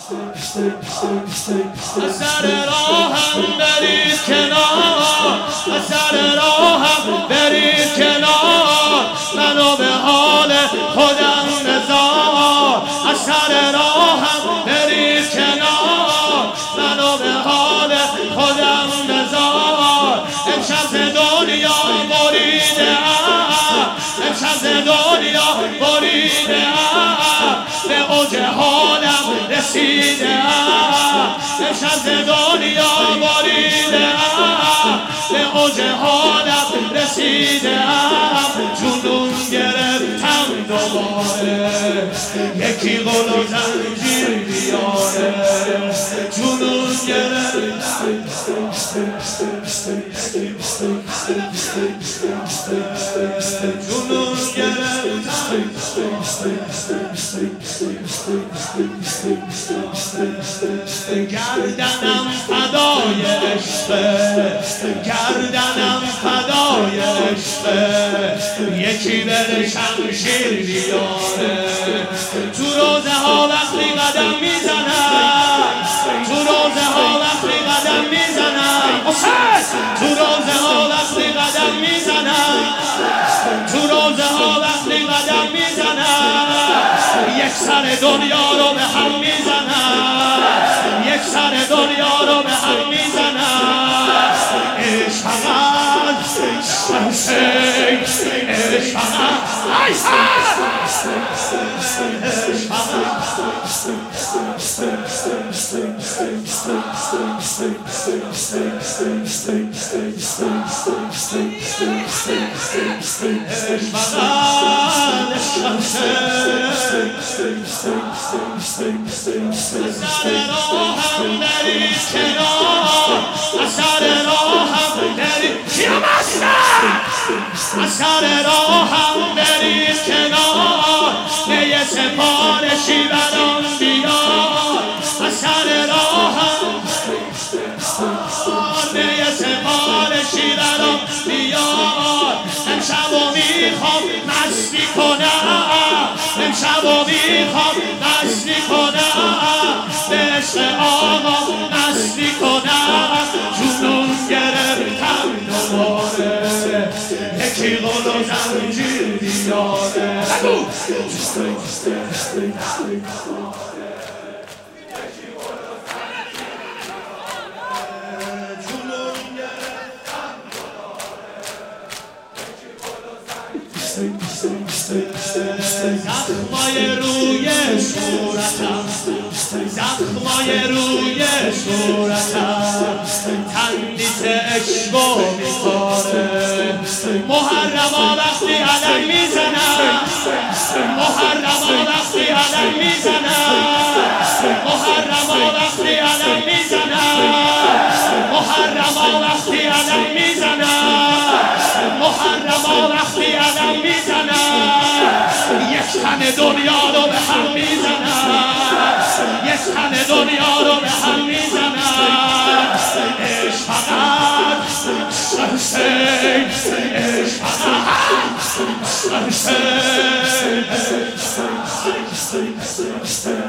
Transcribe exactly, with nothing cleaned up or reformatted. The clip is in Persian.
از سر راهم برید کنار، از سر راهم برید کنار، منو به حال خودم بذار. از سر راهم برید کنار، منو به حال خودم بذار. امشب ز دنیا بریده ام، امشب ز دنیا بریده ام، به اوج حالم رسیده ام. امشب ز دنیا بریده ام، به اوج حالم رسیده ام. جنون گرفتم دوباره، یکی قل و زنجیر بیاره. جنون گرفتم، جنون گرفتم، گردنم فدای عشقه، گردنم فدای عشقه. یکی بره شمشیر بیاره. تو روزه ها وقتی قدم میزنم، تو روزه ها وقتی قدم میزنم، تو روزه ها وقتی قدم میزنم، تو روزه ها وقتی قدم میزنم، یک سر دنیا رو به هم میزنم، یک سر دنیا رو به هم میزنم. عشق فقط شمشیر، عشق فقط عشق سر راهم برید کنار، سر راهم برید سر راهم برید کنار، به یه سفارشی برام بیار. سر راهم به یه سفارشی برام بیار. امشبو میخوام مستی کنم، امشبو میخوام مستی کنم، به عشق آقا مستی کنم. جنون گرفتم دوباره، یکی قل و زنجیر بیاره. زخمای روی صورتم، زخمای روی صورتم، تندیس عشقو میخوره. محرما وقتی علم میزنم، محرما وقتی علم میزنم، محرما وقتی علم میزنم، محرما وقتی علم میزنم، محرما وقتی علم میزنم. یک تن دنیا رو به هم میزنم، یک تن دنیا رو به هم میزنم. عشق فقط شمشیر، عشق فقط شمشیر.